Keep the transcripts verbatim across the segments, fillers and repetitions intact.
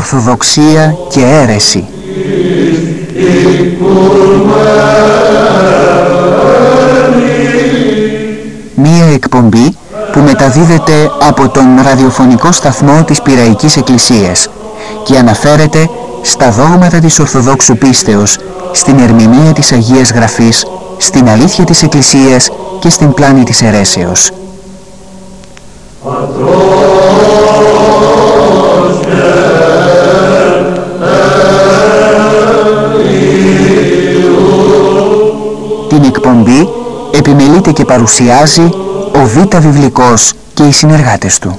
Ορθοδοξία και αίρεση. Μία εκπομπή που μεταδίδεται από τον ραδιοφωνικό σταθμό της Πειραϊκής Εκκλησίας και αναφέρεται στα δόγματα της Ορθοδόξου πίστεως, στην ερμηνεία της Αγίας Γραφής, στην αλήθεια της Εκκλησίας και στην πλάνη της αιρέσεως. Την εκπομπή επιμελείται και παρουσιάζει ο Β' Βιβλικός και οι συνεργάτες του.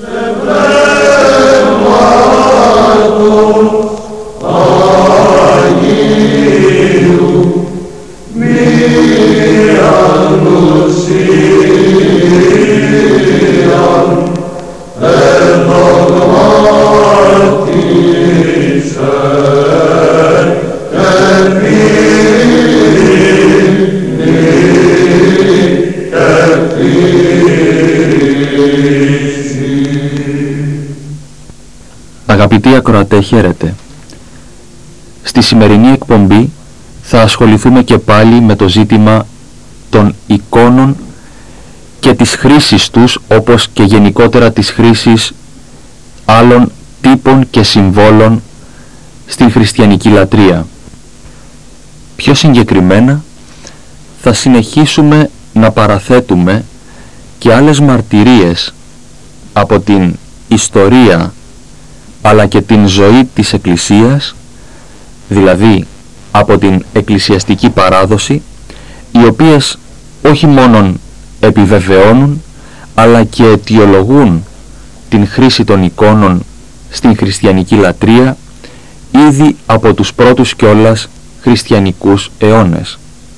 Αγαπητοί ακροατέ, χαίρετε. Στη σημερινή εκπομπή θα ασχοληθούμε και πάλι με το ζήτημα των εικόνων και της χρήσης τους, όπως και γενικότερα της χρήσης άλλων τύπων και συμβόλων στην χριστιανική λατρεία. Πιο συγκεκριμένα, θα συνεχίσουμε να παραθέτουμε και άλλες μαρτυρίες από την ιστορία αλλά και την ζωή της Εκκλησίας, δηλαδή από την εκκλησιαστική παράδοση, οι οποίες όχι μόνον επιβεβαιώνουν αλλά και αιτιολογούν την χρήση των εικόνων στην χριστιανική λατρεία ήδη από τους πρώτους κιόλας χριστιανικούς αιώνες.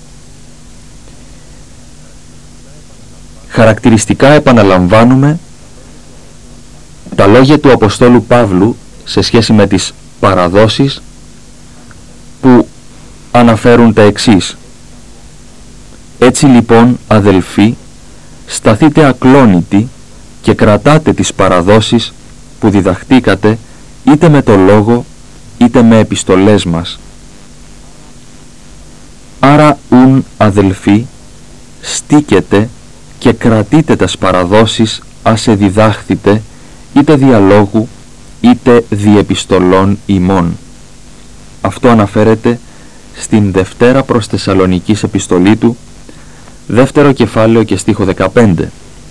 Χαρακτηριστικά επαναλαμβάνουμε τα λόγια του Αποστόλου Παύλου σε σχέση με τις παραδόσεις, που αναφέρουν τα εξής: «Έτσι λοιπόν, αδελφοί, σταθείτε ακλόνητοι και κρατάτε τις παραδόσεις που διδαχτήκατε, είτε με το λόγο είτε με επιστολές μας. Άρα ουν, αδελφοί, στήκετε και κρατείτε τας παραδόσεις άσε διδάχθητε, είτε διαλόγου είτε διεπιστολών ημών». Αυτό αναφέρεται στην Δευτέρα προς Θεσσαλονικής επιστολή του, δεύτερο κεφάλαιο και στίχο δεκαπέντε.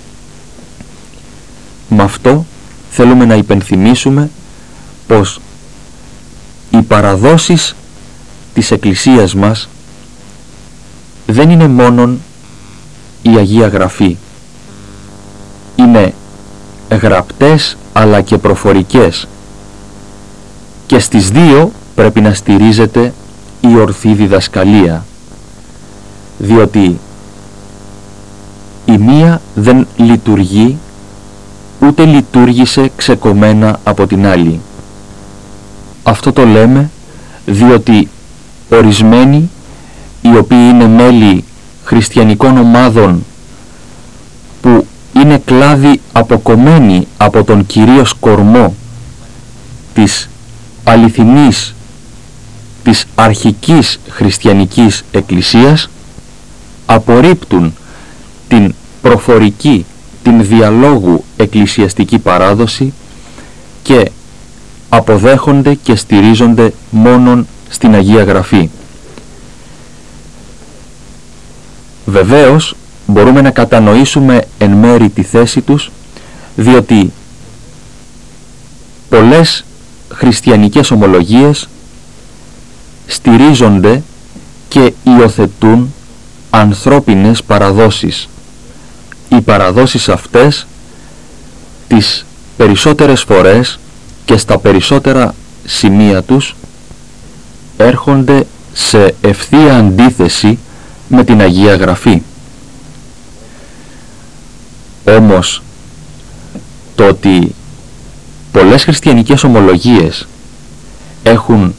Με αυτό θέλουμε να υπενθυμίσουμε πως οι παραδόσεις της Εκκλησίας μας δεν είναι μόνον η Αγία Γραφή. Είναι γραπτές αλλά και προφορικές, και στις δύο πρέπει να στηρίζεται η ορθή διδασκαλία, διότι η μία δεν λειτουργεί ούτε λειτουργήσε ξεκομμένα από την άλλη. Αυτό το λέμε διότι ορισμένοι, οι οποίοι είναι μέλη χριστιανικών ομάδων που είναι κλάδοι αποκομμένοι από τον κυρίως κορμό της αληθινής, της αρχικής χριστιανικής εκκλησίας, απορρίπτουν την προφορική, την διαλόγου εκκλησιαστική παράδοση και αποδέχονται και στηρίζονται μόνον στην Αγία Γραφή. Βεβαίως μπορούμε να κατανοήσουμε εν μέρη τη θέση τους, διότι πολλές χριστιανικές ομολογίες στηρίζονται και υιοθετούν ανθρώπινες παραδόσεις. Οι παραδόσεις αυτές τις περισσότερες φορές και στα περισσότερα σημεία τους έρχονται σε ευθεία αντίθεση με την Αγία Γραφή. Όμως το ότι πολλές χριστιανικές ομολογίες έχουν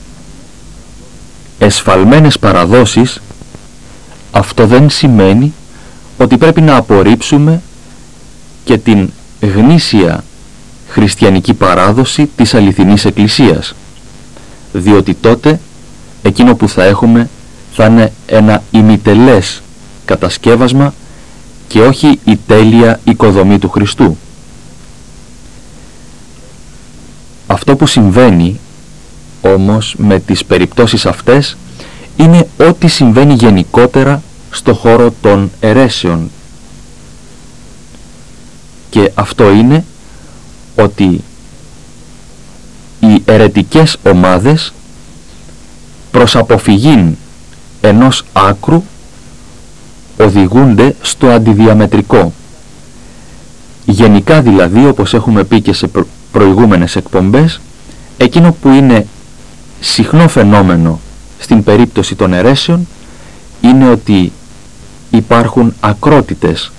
εσφαλμένες παραδόσεις, αυτό δεν σημαίνει ότι πρέπει να απορρίψουμε και την γνήσια χριστιανική παράδοση της αληθινής Εκκλησίας, διότι τότε εκείνο που θα έχουμε θα είναι ένα ημιτελές κατασκεύασμα και όχι η τέλεια οικοδομή του Χριστού. Αυτό που συμβαίνει όμως με τις περιπτώσεις αυτές είναι ό,τι συμβαίνει γενικότερα στο χώρο των αιρέσεων, και αυτό είναι ότι οι αιρετικές ομάδες προς αποφυγήν ενός άκρου οδηγούνται στο αντιδιαμετρικό. Γενικά δηλαδή, όπως έχουμε πει και σε προ- προηγούμενες εκπομπές, εκείνο που είναι συχνό φαινόμενο στην περίπτωση των αιρέσεων είναι ότι υπάρχουν ακρότητες.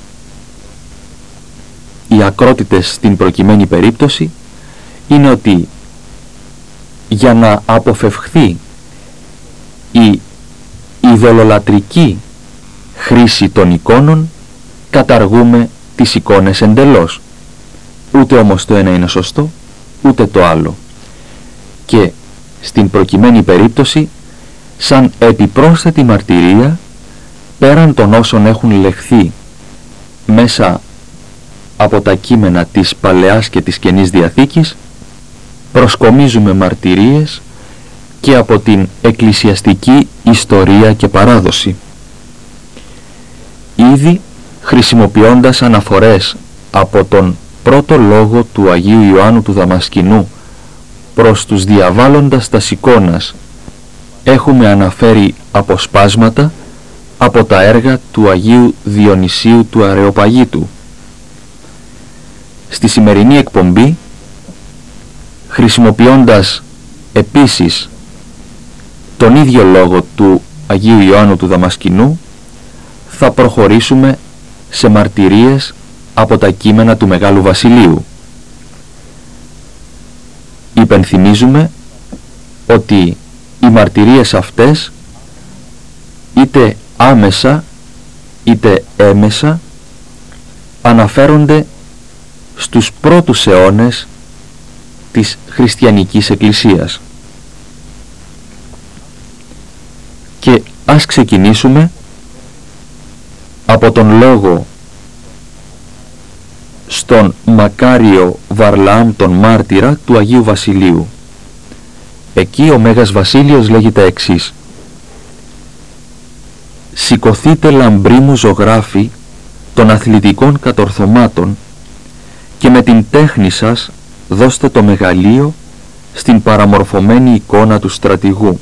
Οι ακρότητες στην προκειμένη περίπτωση είναι ότι για να αποφευχθεί η ειδωλολατρική χρήση των εικόνων καταργούμε τις εικόνες εντελώς. Ούτε όμως το ένα είναι σωστό, ούτε το άλλο. Και στην προκειμένη περίπτωση, σαν επιπρόσθετη μαρτυρία, πέραν των όσων έχουν λεχθεί μέσα από τα κείμενα της Παλαιάς και της Καινής Διαθήκης, προσκομίζουμε μαρτυρίες και από την εκκλησιαστική ιστορία και παράδοση. Ήδη χρησιμοποιώντας αναφορές από τον πρώτο λόγο του Αγίου Ιωάννου του Δαμασκηνού προς τους διαβάλλοντας τας εικόνας, έχουμε αναφέρει αποσπάσματα από τα έργα του Αγίου Διονυσίου του Αρεοπαγίτου. Στη σημερινή εκπομπή, χρησιμοποιώντας επίσης τον ίδιο λόγο του Αγίου Ιωάννου του Δαμασκηνού, θα προχωρήσουμε σε μαρτυρίες από τα κείμενα του Μεγάλου Βασιλείου. Υπενθυμίζουμε ότι οι μαρτυρίες αυτές, είτε άμεσα είτε έμεσα, αναφέρονται στους πρώτους αιώνες της χριστιανικής εκκλησίας. Και ας ξεκινήσουμε από τον λόγο στον Μακάριο Βαρλαάμ τον μάρτυρα του Αγίου Βασιλείου. Εκεί ο Μέγας Βασίλειος λέγει τα εξής: «Σηκωθείτε λαμπροί μου ζωγράφοι των αθλητικών κατορθωμάτων και με την τέχνη σας δώστε το μεγαλείο στην παραμορφωμένη εικόνα του στρατηγού.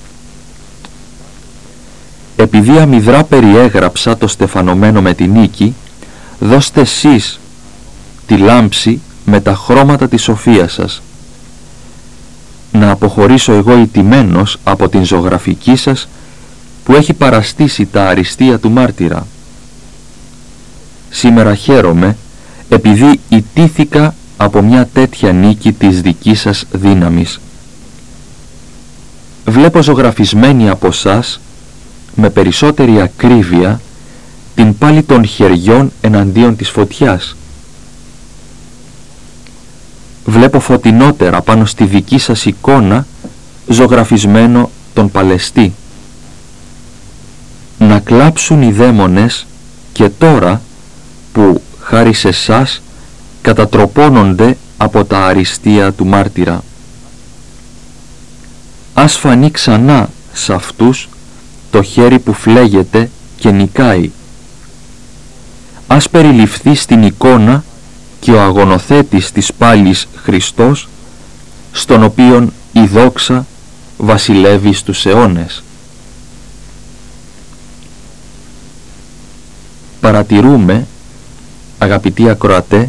Επειδή αμυδρά περιέγραψα το στεφανωμένο με τη νίκη, δώστε εσείς τη λάμψη με τα χρώματα της σοφίας σας. Να αποχωρήσω εγώ ηττημένος από την ζωγραφική σας που έχει παραστήσει τα αριστεία του μάρτυρα. Σήμερα χαίρομαι επειδή ηττήθηκα από μια τέτοια νίκη της δικής σας δύναμης. Βλέπω ζωγραφισμένη από σας με περισσότερη ακρίβεια την πάλη των χεριών εναντίον της φωτιάς. Βλέπω φωτεινότερα πάνω στη δική σας εικόνα ζωγραφισμένο τον Παλαιστή. Να κλάψουν οι δαίμονες και τώρα που χάρη σε εσάς κατατροπώνονται από τα αριστεία του μάρτυρα. Ας φανεί ξανά σ' αυτούς το χέρι που φλέγεται και νικάει. Ας περιληφθεί στην εικόνα και ο αγωνοθέτης της πάλης Χριστός, στον οποίον η δόξα βασιλεύει στους αιώνες. Παρατηρούμε, αγαπητοί ακροατέ,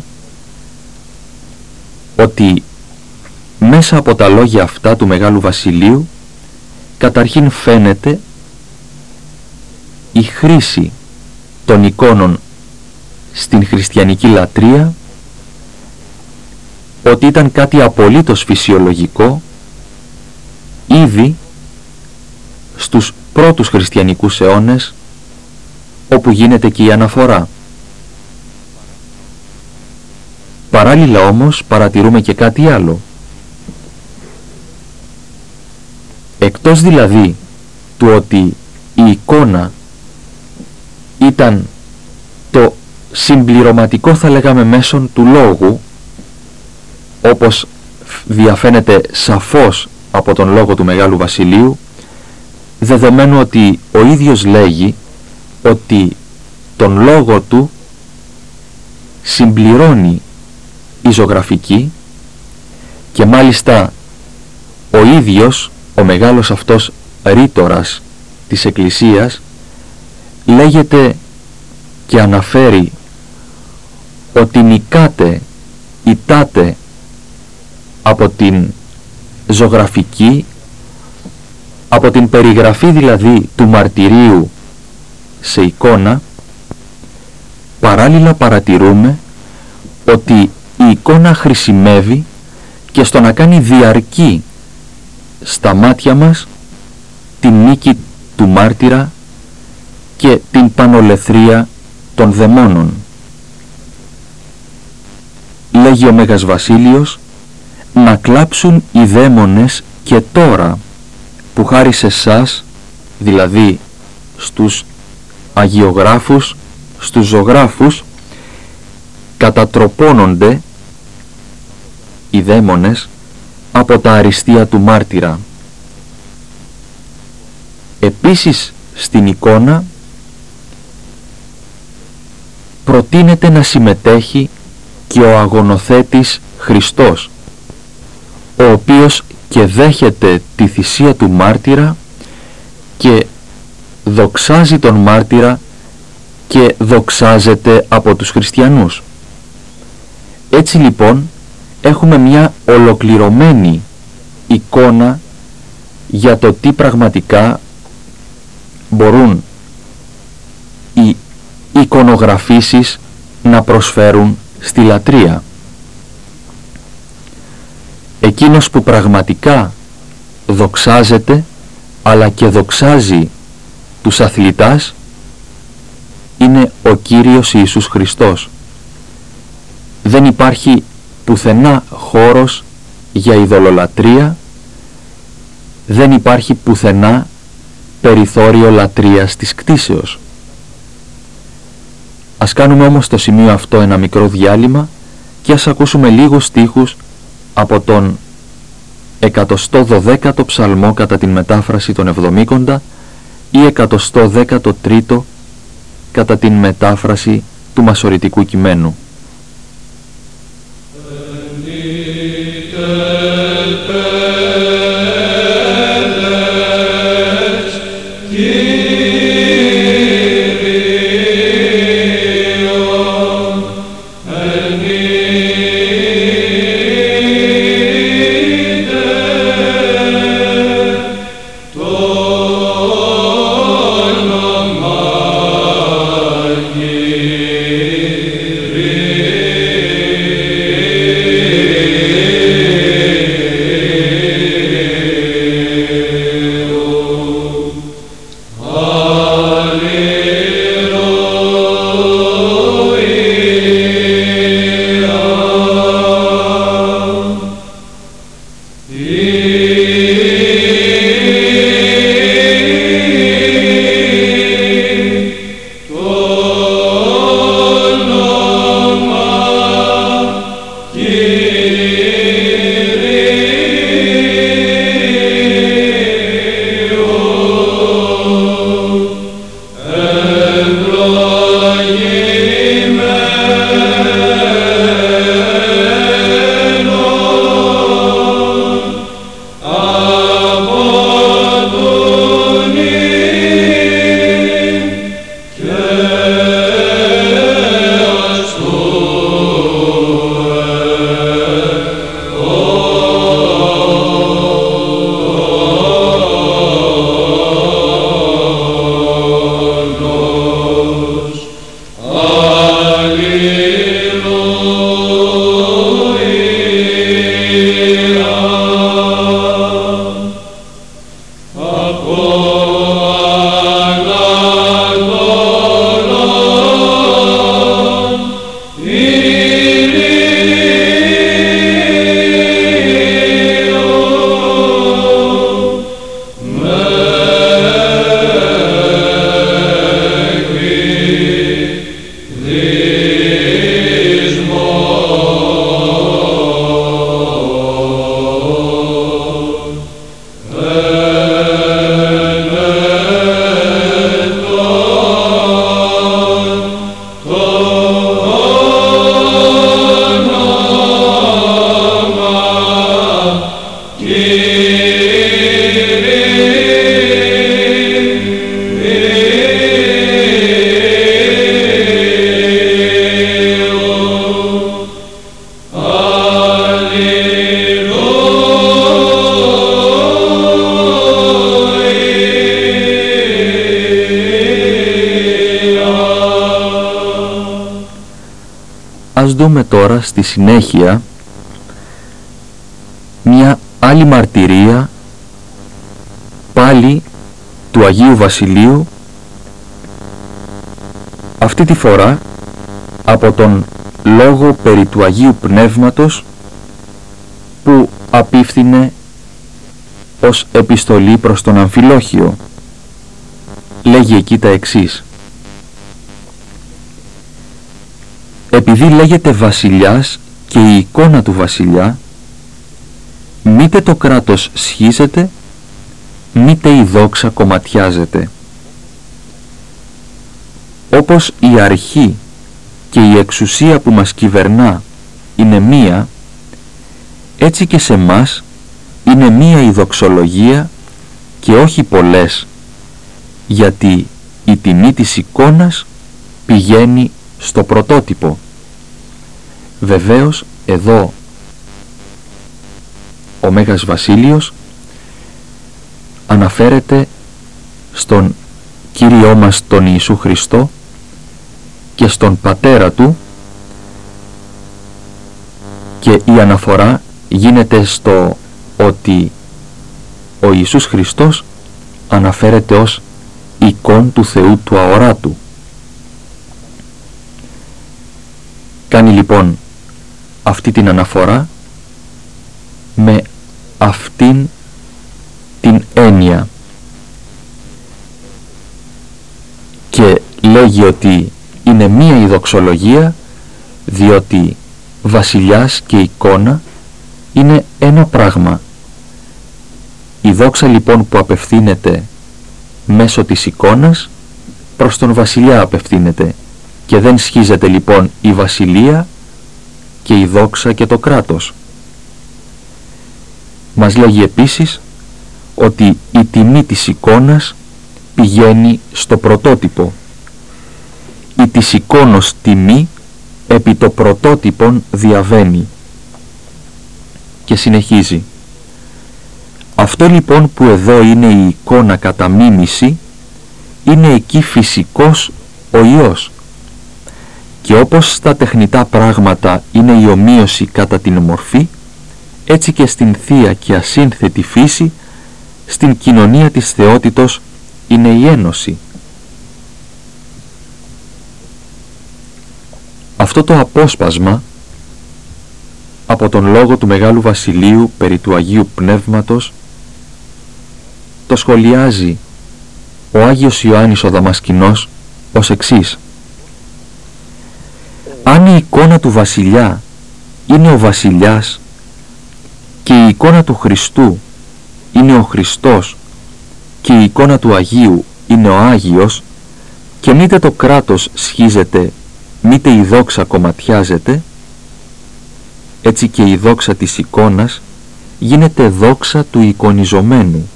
ότι μέσα από τα λόγια αυτά του Μεγάλου Βασιλείου καταρχήν φαίνεται η χρήση των εικόνων στην χριστιανική λατρεία, ότι ήταν κάτι απολύτως φυσιολογικό ήδη στους πρώτους χριστιανικούς αιώνες, όπου γίνεται και η αναφορά. Παράλληλα όμως παρατηρούμε και κάτι άλλο. Εκτός δηλαδή του ότι η εικόνα ήταν το συμπληρωματικό, θα λέγαμε, μέσον του λόγου, όπως διαφαίνεται σαφώς από τον λόγο του Μεγάλου Βασιλείου, δεδομένου ότι ο ίδιος λέγει ότι τον λόγο του συμπληρώνει η ζωγραφική, και μάλιστα ο ίδιος ο μεγάλος αυτός ρήτορας της Εκκλησίας λέγεται και αναφέρει ότι νικάται, ητάται από την ζωγραφική, από την περιγραφή δηλαδή του μαρτυρίου σε εικόνα. Παράλληλα παρατηρούμε ότι η εικόνα χρησιμεύει και στο να κάνει διαρκή στα μάτια μας την νίκη του μάρτυρα και την πανολεθρία των δαιμόνων. Λέγει ο Μέγας Βασίλειος, να κλάψουν οι δαίμονες και τώρα που χάρη σε εσάς, δηλαδή στους αγιογράφους, στους ζωγράφους, κατατροπώνονται οι δαίμονες από τα αριστεία του μάρτυρα. Επίσης στην εικόνα προτείνεται να συμμετέχει και ο αγωνοθέτης Χριστός, ο οποίος και δέχεται τη θυσία του μάρτυρα και δοξάζει τον μάρτυρα και δοξάζεται από τους χριστιανούς. Έτσι λοιπόν έχουμε μια ολοκληρωμένη εικόνα για το τι πραγματικά μπορούν οι εικονογραφήσεις να προσφέρουν στη λατρεία. Εκείνος που πραγματικά δοξάζεται αλλά και δοξάζει τους αθλητάς είναι ο Κύριος Ιησούς Χριστός. Δεν υπάρχει πουθενά χώρος για ειδωλολατρεία, δεν υπάρχει πουθενά περιθώριο λατρείας της κτήσεως. Ας κάνουμε όμως στο σημείο αυτό ένα μικρό διάλειμμα και ας ακούσουμε λίγους στίχους από τον εκατοστό δωδέκατο ψαλμό κατά την μετάφραση των Εβδομήκοντα ή εκατοστό δέκατο τρίτο κατά την μετάφραση του μασωρητικού κειμένου. Kyrie Ας δούμε τώρα στη συνέχεια μια άλλη μαρτυρία πάλι του Αγίου Βασιλείου, αυτή τη φορά από τον λόγο περί του Αγίου Πνεύματος που απίφθινε ως επιστολή προς τον Αμφιλόχιο. Λέγει εκεί τα εξής: επειδή λέγεται βασιλιάς και η εικόνα του βασιλιά, μήτε το κράτος σχίζεται, μήτε η δόξα κομματιάζεται. Όπως η αρχή και η εξουσία που μας κυβερνά είναι μία, έτσι και σε μας είναι μία η δοξολογία και όχι πολλές, γιατί η τιμή της εικόνας πηγαίνει στο πρωτότυπο. Βεβαίως εδώ ο Μέγας Βασίλειος αναφέρεται στον Κύριό μας τον Ιησού Χριστό και στον Πατέρα Του, και η αναφορά γίνεται στο ότι ο Ιησούς Χριστός αναφέρεται ως εικόν του Θεού του αοράτου. Κάνει λοιπόν αυτή την αναφορά με αυτήν την έννοια και λέγει ότι είναι μία η δοξολογία, διότι βασιλιάς και εικόνα είναι ένα πράγμα. Η δόξα λοιπόν που απευθύνεται μέσω της εικόνας προς τον βασιλιά απευθύνεται, και δεν σχίζεται λοιπόν η βασιλεία και η δόξα και το κράτος. Μας λέγει επίσης ότι η τιμή της εικόνας πηγαίνει στο πρωτότυπο. Η της εικόνος τιμή επί το πρωτότυπον διαβαίνει. Και συνεχίζει: αυτό λοιπόν που εδώ είναι η εικόνα κατά μίμηση, είναι εκεί φυσικός ο Υιός. Και όπως στα τεχνητά πράγματα είναι η ομοίωση κατά την μορφή, έτσι και στην θεία και ασύνθετη φύση, στην κοινωνία της θεότητος είναι η ένωση. Αυτό το απόσπασμα από τον λόγο του Μεγάλου Βασιλείου περί του Αγίου Πνεύματος το σχολιάζει ο Άγιος Ιωάννης ο Δαμασκηνός ως εξής: αν η εικόνα του βασιλιά είναι ο βασιλιάς και η εικόνα του Χριστού είναι ο Χριστός και η εικόνα του Αγίου είναι ο Άγιος, και μήτε το κράτος σχίζεται μήτε η δόξα κομματιάζεται, έτσι και η δόξα της εικόνας γίνεται δόξα του εικονιζομένου.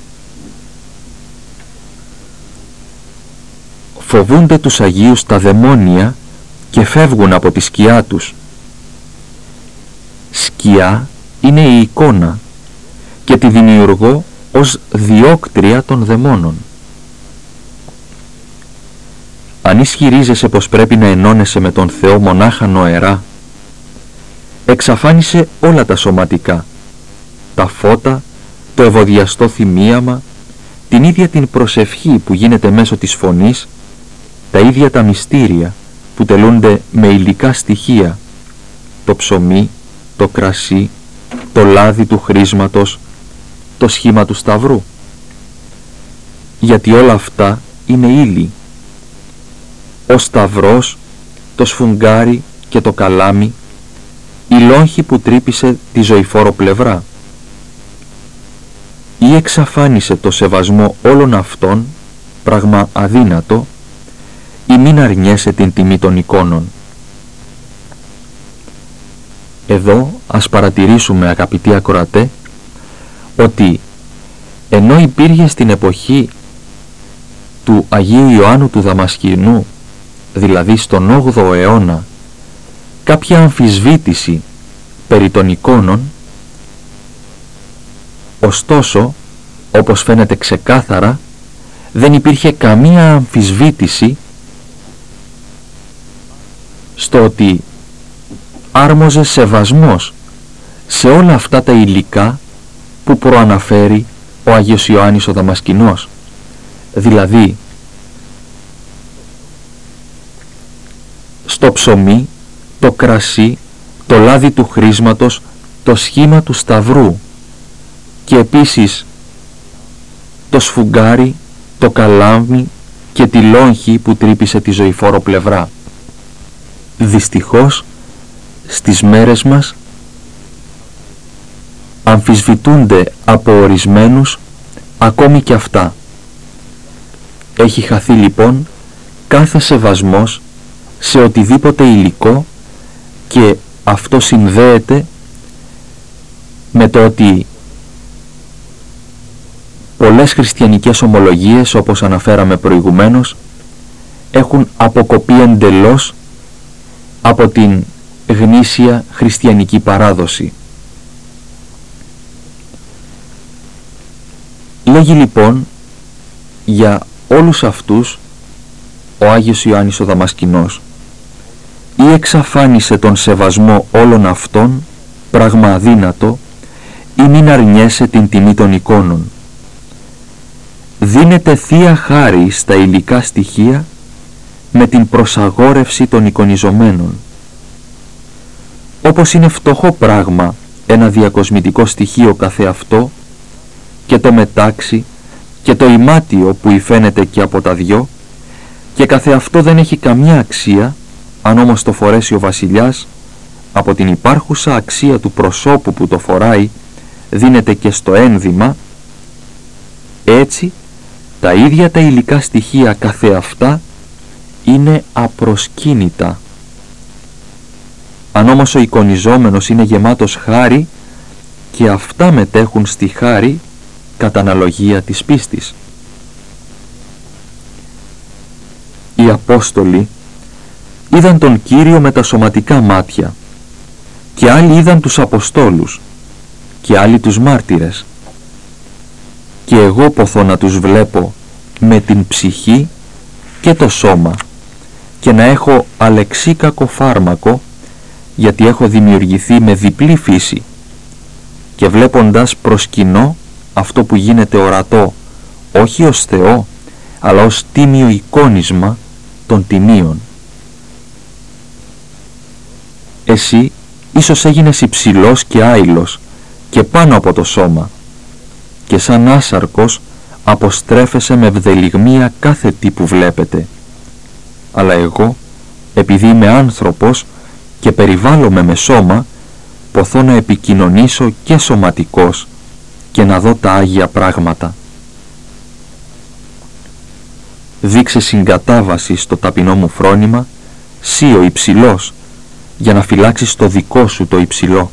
Φοβούνται τους Αγίους τα δαιμόνια και φεύγουν από τη σκιά τους. Σκιά είναι η εικόνα και τη δημιουργώ ως διώκτρια των δαιμόνων. Αν ισχυρίζεσαι πως πρέπει να ενώνεσαι με τον Θεό μονάχα νοερά, εξαφάνισε όλα τα σωματικά, τα φώτα, το ευωδιαστό θυμίαμα, την ίδια την προσευχή που γίνεται μέσω της φωνής, τα ίδια τα μυστήρια που τελούνται με υλικά στοιχεία, το ψωμί, το κρασί, το λάδι του χρήσματος, το σχήμα του σταυρού. Γιατί όλα αυτά είναι ύλη. Ο σταυρός, το σφουγγάρι και το καλάμι, η λόγχη που τρύπησε τη ζωηφόρο πλευρά. Ή εξαφάνισε το σεβασμό όλων αυτών, πράγμα αδύνατο, ή μην αρνιέσαι την τιμή των εικόνων. Εδώ ας παρατηρήσουμε, αγαπητοί ακροατέ, ότι ενώ υπήρχε στην εποχή του Αγίου Ιωάννου του Δαμασκηνού, δηλαδή στον όγδοο αιώνα, κάποια αμφισβήτηση περί των εικόνων, ωστόσο, όπως φαίνεται ξεκάθαρα, δεν υπήρχε καμία αμφισβήτηση στο ότι άρμοζε σεβασμός σε όλα αυτά τα υλικά που προαναφέρει ο Άγιος Ιωάννης ο Δαμασκηνός, δηλαδή στο ψωμί, το κρασί, το λάδι του χρήσματος, το σχήμα του σταυρού και επίσης το σφουγγάρι, το καλάμι και τη λόγχη που τρύπησε τη ζωηφόρο πλευρά. Δυστυχώς, στις μέρες μας αμφισβητούνται από ορισμένους ακόμη και αυτά. Έχει χαθεί λοιπόν κάθε σεβασμός σε οτιδήποτε υλικό και αυτό συνδέεται με το ότι πολλές χριστιανικές ομολογίες, όπως αναφέραμε προηγουμένως, έχουν αποκοπεί εντελώς από την γνήσια χριστιανική παράδοση. Λέγει λοιπόν για όλους αυτούς ο Άγιος Ιωάννης ο Δαμασκηνός: ή εξαφάνισε τον σεβασμό όλων αυτών, πράγμα αδύνατο, ή μην αρνιέσαι την τιμή των εικόνων. Δίνεται θεία χάρη στα υλικά στοιχεία με την προσαγόρευση των εικονιζομένων. Όπως είναι φτωχό πράγμα ένα διακοσμητικό στοιχείο καθεαυτό, και το μετάξι και το ημάτιο που υφαίνεται και από τα δυο, και καθεαυτό δεν έχει καμιά αξία, αν όμως το φορέσει ο βασιλιάς, από την υπάρχουσα αξία του προσώπου που το φοράει δίνεται και στο ένδυμα, έτσι τα ίδια τα υλικά στοιχεία καθεαυτά είναι απροσκύνητα. Αν όμως ο εικονιζόμενος είναι γεμάτος χάρη, και αυτά μετέχουν στη χάρη κατά αναλογία της πίστης. Οι Απόστολοι είδαν τον Κύριο με τα σωματικά μάτια, και άλλοι είδαν τους Αποστόλους, και άλλοι τους μάρτυρες. Και εγώ ποθώ να τους βλέπω με την ψυχή και το σώμα, και να έχω αλεξίκακο φάρμακο, γιατί έχω δημιουργηθεί με διπλή φύση, και βλέποντας προσκυνώ αυτό που γίνεται ορατό, όχι ως Θεό, αλλά ως τίμιο εικόνισμα των τιμίων. Εσύ ίσως έγινες υψηλός και άειλος και πάνω από το σώμα, και σαν άσαρκος αποστρέφεσαι με ευδελιγμία κάθε τι που βλέπετε. Αλλά εγώ, επειδή είμαι άνθρωπος και περιβάλλομαι με σώμα, ποθώ να επικοινωνήσω και σωματικός και να δω τα Άγια πράγματα. Δείξε συγκατάβαση στο ταπεινό μου φρόνημα, σύ ο υψηλός, για να φυλάξεις το δικό σου το υψηλό.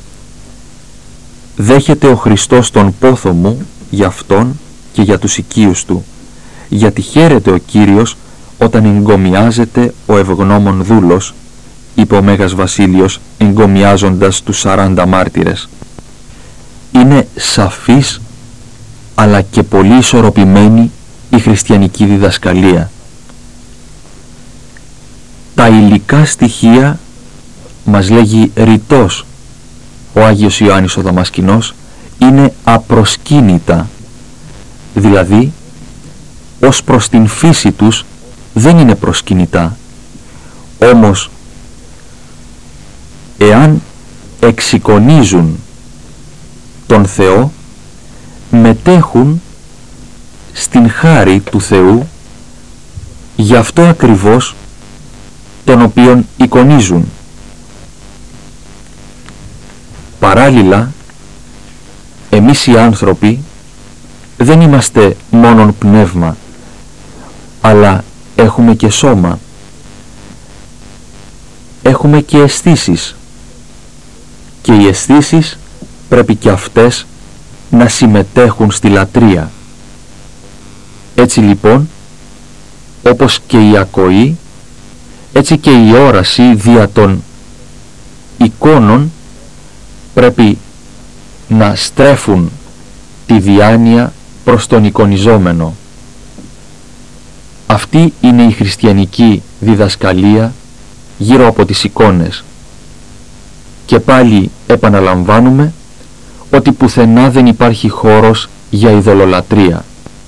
Δέχεται ο Χριστός τον πόθο μου για Αυτόν και για τους οικείους Του, γιατί χαίρεται ο Κύριος όταν εγκομιάζεται ο ευγνώμων δούλος, είπε ο Μέγας Βασίλειος εγκομιάζοντας τους σαράντα μάρτυρες. Είναι σαφής αλλά και πολύ ισορροπημένη η χριστιανική διδασκαλία. Τα υλικά στοιχεία, μας λέγει ρητός ο Άγιος Ιωάννης ο Δαμασκηνός, είναι απροσκύνητα, δηλαδή ως προς την φύση τους δεν είναι προσκυνητά. Όμως εάν εξεικονίζουν τον Θεό, μετέχουν στην χάρη του Θεού, γι' αυτό ακριβώς τον οποίον εικονίζουν. Παράλληλα, εμείς οι άνθρωποι δεν είμαστε μόνον πνεύμα, αλλά έχουμε και σώμα. Έχουμε και αισθήσεις, και οι αισθήσεις πρέπει και αυτές να συμμετέχουν στη λατρεία. Έτσι λοιπόν, όπως και η ακοή, έτσι και η όραση δια των εικόνων πρέπει να στρέφουν τη διάνοια προς τον εικονιζόμενο. Αυτή είναι η χριστιανική διδασκαλία γύρω από τις εικόνες. Και πάλι επαναλαμβάνουμε ότι πουθενά δεν υπάρχει χώρος για ειδωλολατρεία.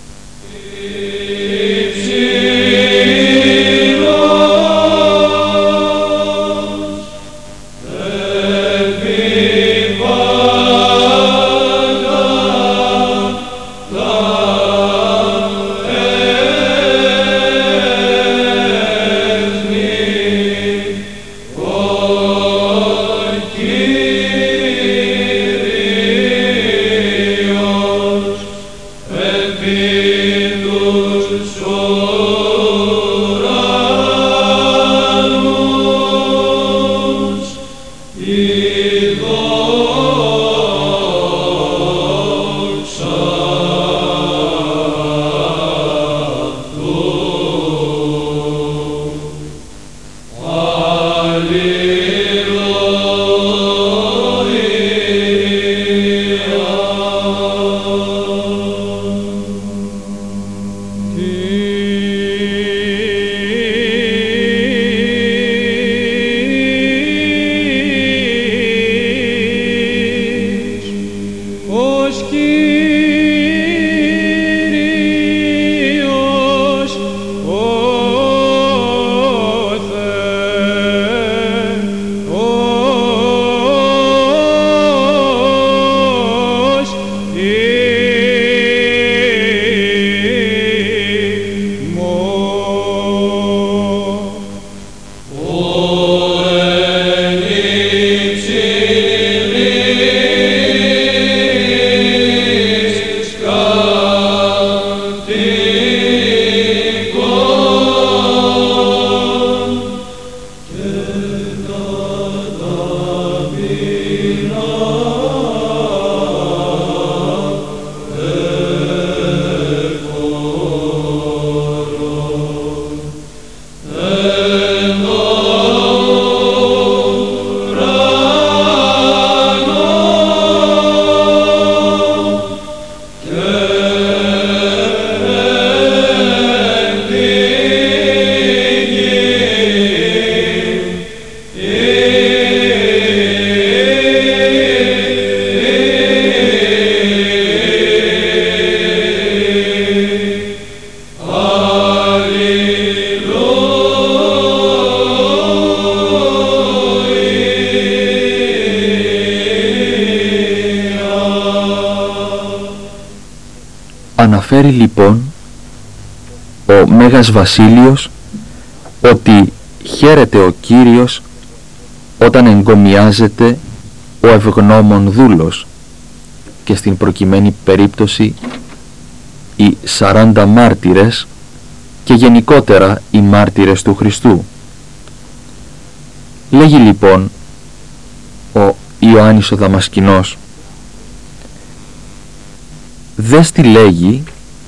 Αναφέρει λοιπόν ο Μέγας Βασίλειος ότι χαίρεται ο Κύριος όταν εγκομιάζεται ο ευγνώμων δούλος, και στην προκειμένη περίπτωση οι σαράντα μάρτυρες και γενικότερα οι μάρτυρες του Χριστού. Λέγει λοιπόν ο Ιωάννης ο Δαμασκηνός: δες τι λέγει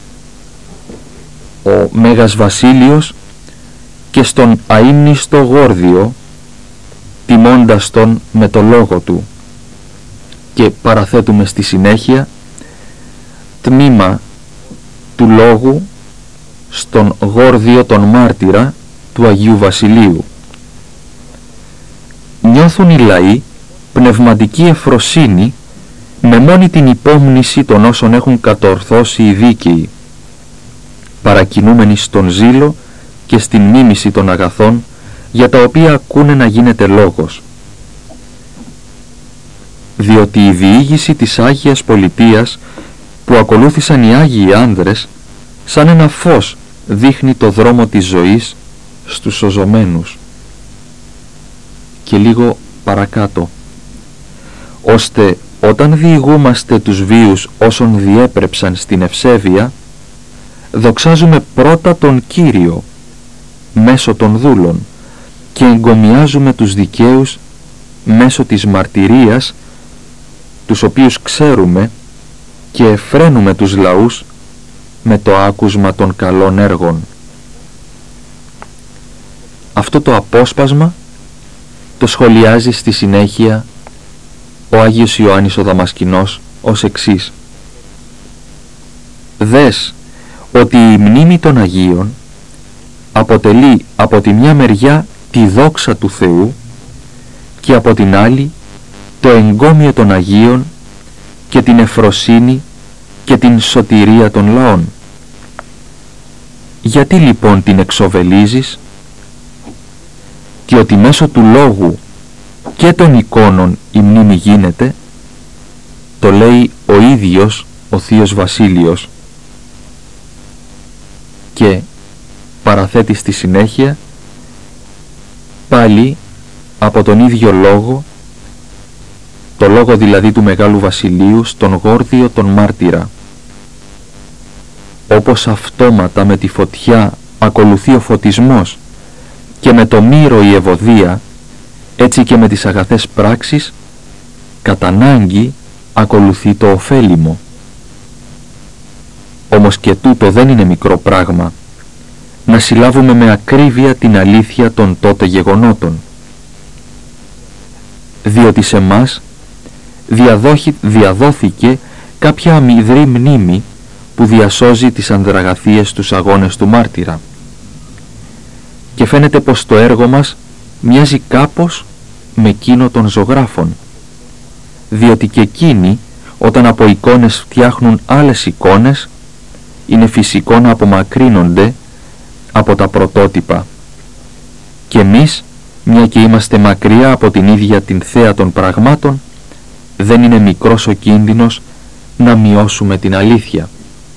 ο Μέγας Βασίλειος και στον αείμνηστο Γόρδιο, τιμώντας τον με το λόγο του, και παραθέτουμε στη συνέχεια τμήμα του λόγου στον Γόρδιο τον μάρτυρα του Αγίου Βασιλείου. Νιώθουν οι λαοί πνευματική ευφροσύνη με μόνη την υπόμνηση των όσων έχουν κατορθώσει οι δίκαιοι, παρακινούμενοι στον ζήλο και στην μίμηση των αγαθών για τα οποία ακούνε να γίνεται λόγος. Διότι η διήγηση της Άγιας Πολιτείας που ακολούθησαν οι Άγιοι άνδρες σαν ένα φως δείχνει το δρόμο της ζωής στους σωζωμένους. Και λίγο παρακάτω: ώστε όταν διηγούμαστε τους βίους όσων διέπρεψαν στην ευσέβεια, δοξάζουμε πρώτα τον Κύριο μέσω των δούλων και εγκομιάζουμε τους δικαίους μέσω της μαρτυρίας, τους οποίους ξέρουμε, και εφραίνουμε τους λαούς με το άκουσμα των καλών έργων. Αυτό το απόσπασμα το σχολιάζει στη συνέχεια ο Άγιος Ιωάννης ο Δαμασκηνός ως εξής: «Δες ότι η μνήμη των Αγίων αποτελεί από τη μια μεριά τη δόξα του Θεού και από την άλλη το εγκόμιο των Αγίων και την ευφροσύνη και την σωτηρία των λαών. Γιατί λοιπόν την εξοβελίζεις? Και ότι μέσω του λόγου και των εικόνων η μνήμη γίνεται, το λέει ο ίδιος ο Θείος Βασίλειος». Και παραθέτει στη συνέχεια πάλι από τον ίδιο λόγο, το λόγο δηλαδή του Μεγάλου Βασιλείου, στον Γόρδιο τον μάρτυρα. Όπως αυτόματα με τη φωτιά ακολουθεί ο φωτισμός και με το μύρο η ευωδία, έτσι και με τις αγαθές πράξεις κατά ανάγκη ακολουθεί το ωφέλιμο. Όμως και τούτο δεν είναι μικρό πράγμα, να συλλάβουμε με ακρίβεια την αλήθεια των τότε γεγονότων. Διότι σε μας διαδόχη, διαδόθηκε κάποια αμυδρή μνήμη που διασώζει τις ανδραγαθίες τους αγώνες του μάρτυρα. Και φαίνεται πως το έργο μας μοιάζει κάπως με εκείνο των ζωγράφων, διότι και εκείνοι όταν από εικόνες φτιάχνουν άλλες εικόνες, είναι φυσικό να απομακρύνονται από τα πρωτότυπα. Και εμείς, μια και είμαστε μακριά από την ίδια την θέα των πραγμάτων, δεν είναι μικρός ο κίνδυνος να μειώσουμε την αλήθεια.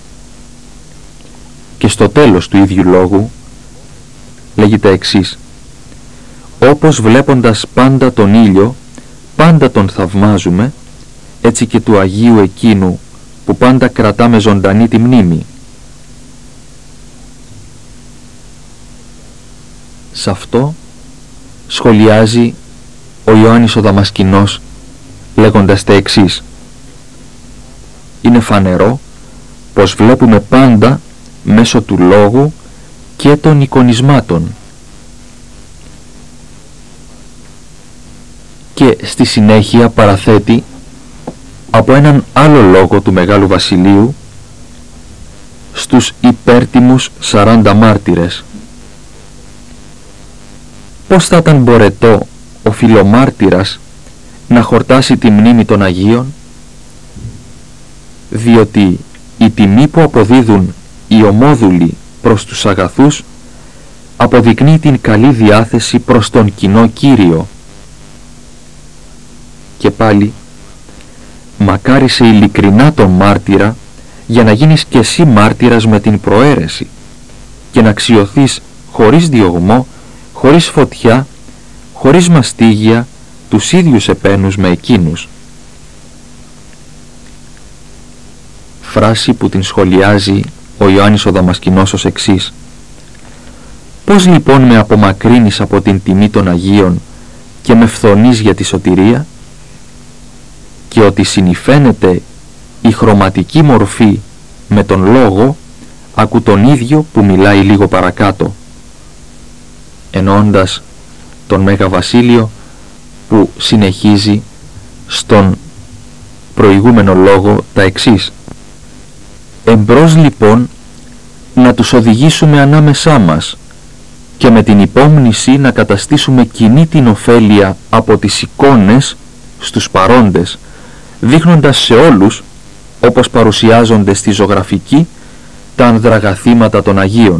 Και στο τέλος του ίδιου λόγου λέγει τα εξής: «Όπως βλέποντας πάντα τον ήλιο, πάντα τον θαυμάζουμε, έτσι και του Αγίου εκείνου που πάντα κρατάμε ζωντανή τη μνήμη». Σε αυτό σχολιάζει ο Ιωάννης ο Δαμασκηνός λέγοντας τα εξής: «Είναι φανερό πως βλέπουμε πάντα μέσω του λόγου και των εικονισμάτων». Και στη συνέχεια παραθέτει από έναν άλλο λόγο του Μεγάλου Βασιλείου στους υπέρτιμους σαράντα μάρτυρες. Πώς θα ήταν μπορετό ο φιλομάρτυρας να χορτάσει τη μνήμη των Αγίων? Διότι η τιμή που αποδίδουν οι ομόδουλοι προς τους αγαθούς αποδεικνύει την καλή διάθεση προς τον κοινό Κύριο. Και πάλι, μακάρι σε ειλικρινά τον μάρτυρα για να γίνεις και εσύ μάρτυρας με την προαίρεση και να αξιωθείς χωρίς διωγμό, χωρίς φωτιά, χωρίς μαστίγια, τους ίδιους επένους με εκείνους. Φράση που την σχολιάζει ο Ιωάννης ο Δαμασκηνός ως εξής: «Πώς λοιπόν με απομακρύνεις από την τιμή των Αγίων και με φθονείς για τη σωτηρία?» Και ότι συνηφαίνεται η χρωματική μορφή με τον λόγο, άκου τον ίδιο που μιλάει λίγο παρακάτω, εννοώντας τον Μέγα Βασίλειο που συνεχίζει στον προηγούμενο λόγο τα εξής: «Εμπρός λοιπόν να τους οδηγήσουμε ανάμεσά μας και με την υπόμνηση να καταστήσουμε κοινή την ωφέλεια από τις εικόνες στους παρόντες, δείχνοντας σε όλους, όπως παρουσιάζονται στη ζωγραφική, τα ανδραγαθήματα των Αγίων».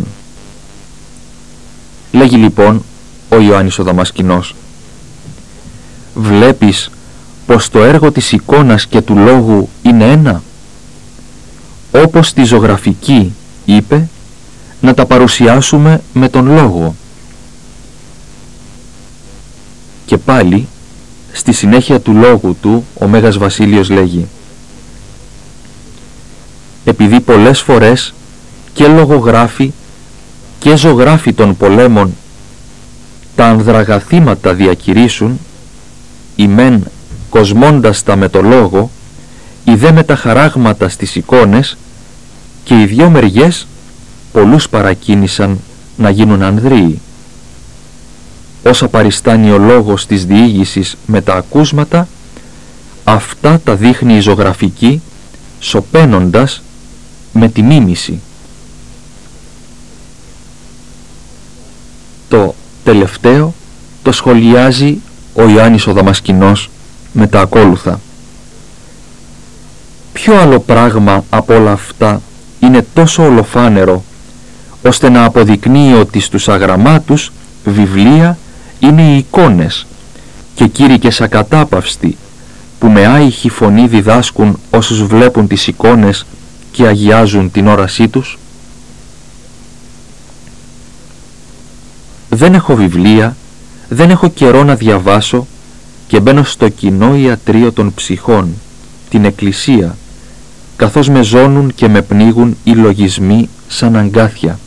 Λέγει λοιπόν ο Ιωάννης ο Δαμασκηνός: «Βλέπεις πως το έργο της εικόνας και του λόγου είναι ένα? Όπως τη ζωγραφική είπε, να τα παρουσιάσουμε με τον λόγο». Και πάλι στη συνέχεια του λόγου του ο Μέγας Βασίλειος λέγει: «Επειδή πολλές φορές και λογογράφοι και ζωγράφοι των πολέμων τα ανδραγαθήματα διακηρύσουν, οι μεν κοσμώντας τα με το λόγο, οι δε με τα χαράγματα στις εικόνες, και οι δυο μεριές πολλούς παρακίνησαν να γίνουν ανδρείοι. Όσα παριστάνει ο λόγος της διήγησης με τα ακούσματα, αυτά τα δείχνει η ζωγραφική σωπαίνοντας με τη μίμηση. Το τελευταίο το σχολιάζει ο Ιωάννης ο Δαμασκηνός με τα ακόλουθα. Ποιο άλλο πράγμα από όλα αυτά είναι τόσο ολοφάνερο ώστε να αποδεικνύει ότι στους αγραμμάτους βιβλία είναι οι εικόνες και κήρυκες ακατάπαυστοι που με άϊχη φωνή διδάσκουν όσους βλέπουν τις εικόνες και αγιάζουν την όρασή τους. Δεν έχω βιβλία, δεν έχω καιρό να διαβάσω και μπαίνω στο κοινό ιατρείο των ψυχών, την εκκλησία, καθώς με ζώνουν και με πνίγουν οι λογισμοί σαν αγκάθια.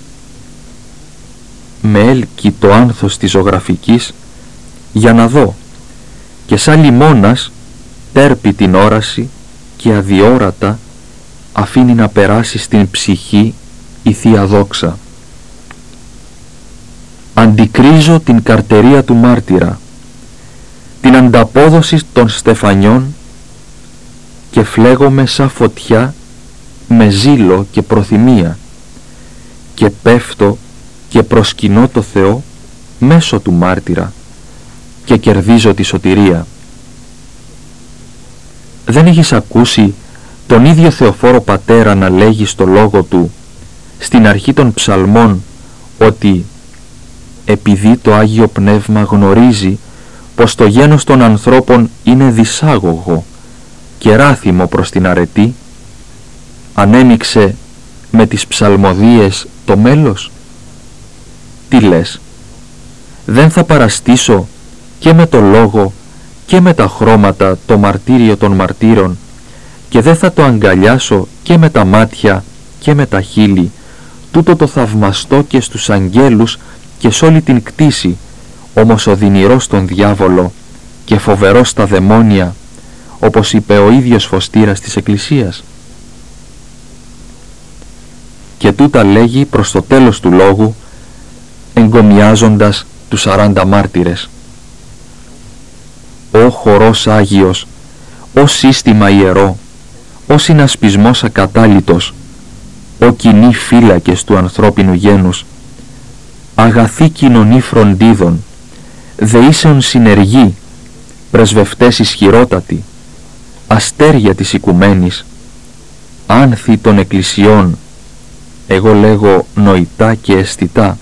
Με έλκει το άνθος της ζωγραφικής για να δω και σαν λιμώνας τέρπει την όραση και αδιόρατα αφήνει να περάσει στην ψυχή η Θεία Δόξα. Αντικρίζω την καρτερία του μάρτυρα, την ανταπόδοση των στεφανιών και φλέγομαι σαν φωτιά με ζήλο και προθυμία και πέφτω και προσκυνώ το Θεό μέσω του μάρτυρα και κερδίζω τη σωτηρία. Δεν έχεις ακούσει τον ίδιο Θεοφόρο Πατέρα να λέγει στο λόγο του στην αρχή των ψαλμών ότι επειδή το Άγιο Πνεύμα γνωρίζει πως το γένος των ανθρώπων είναι δυσάγωγο και ράθιμο προς την αρετή, ανέμειξε με τις ψαλμοδίες το μέλος. Τι λες, δεν θα παραστήσω και με το λόγο και με τα χρώματα το μαρτύριο των μαρτύρων και δεν θα το αγκαλιάσω και με τα μάτια και με τα χείλη, τούτο το θαυμαστό και στους αγγέλους και σ' όλη την κτήση, όμως οδυνηρός στον διάβολο και φοβερός στα δαιμόνια, όπως είπε ο ίδιος φωστήρας της Εκκλησίας. Και τούτα λέγει προς το τέλος του λόγου, εγκομιάζοντας τους σαράντα μάρτυρες. Ω χορός Άγιος, ω σύστημα ιερό, ω συνασπισμός ακατάλητος, ω κοινοί φύλακες του ανθρώπινου γένους, αγαθή κοινωνή φροντίδων, δεήσεων συνεργοί, πρεσβευτές ισχυρότατοι, αστέρια της οικουμένης, άνθη των εκκλησιών, εγώ λέγω νοητά και αισθητά.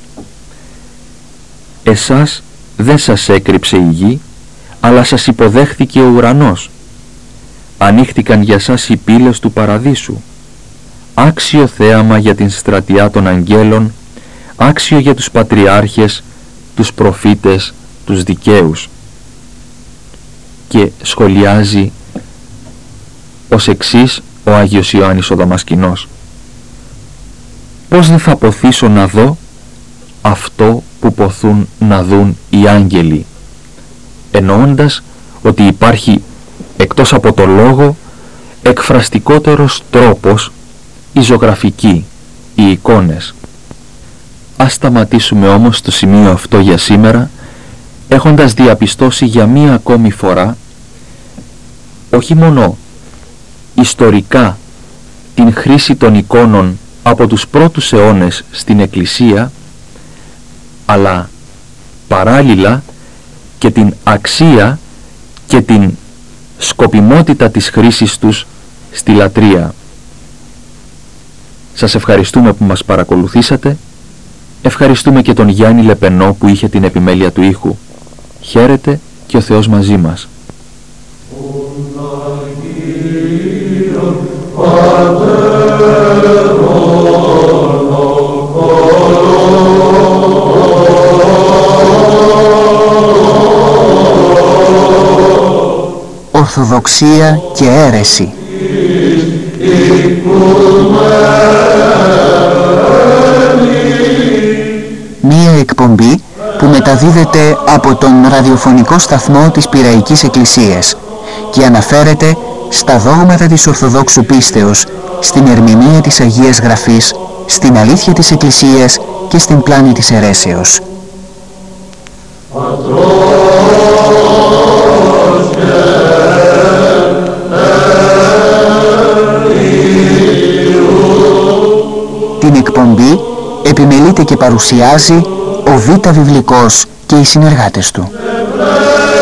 Εσάς δεν σας έκρυψε η γη, αλλά σας υποδέχθηκε ο ουρανός. Ανοίχτηκαν για σας οι πύλες του παραδείσου. Άξιο θέαμα για την στρατιά των αγγέλων, άξιο για τους πατριάρχες, τους προφήτες, τους δικαίους. Και σχολιάζει ως εξής ο Άγιος Ιωάννης ο Δαμασκηνός. Πώς δεν θα ποθήσω να δω αυτό που ποθούν να δουν οι άγγελοι, εννοώντας ότι υπάρχει εκτός από το λόγο εκφραστικότερος τρόπος, η ζωγραφική, οι εικόνες. Ας σταματήσουμε όμως το σημείο αυτό για σήμερα, έχοντας διαπιστώσει για μία ακόμη φορά όχι μόνο ιστορικά την χρήση των εικόνων από τους πρώτους αιώνες στην Εκκλησία, αλλά παράλληλα και την αξία και την σκοπιμότητα της χρήσης τους στη λατρεία. Σας ευχαριστούμε που μας παρακολουθήσατε. Ευχαριστούμε και τον Γιάννη Λεπενό που είχε την επιμέλεια του ήχου. Χαίρετε και ο Θεός μαζί μας. Ορθοδοξία και αίρεση. Μία εκπομπή που μεταδίδεται από τον ραδιοφωνικό σταθμό της Πειραϊκής Εκκλησίας και αναφέρεται στα δόγματα της Ορθοδόξου πίστεως, στην ερμηνεία της Αγίας Γραφής, στην αλήθεια της Εκκλησίας και στην πλάνη της αιρέσεως. παρουσιάζει ο Β' Βιβλικός και οι συνεργάτες του.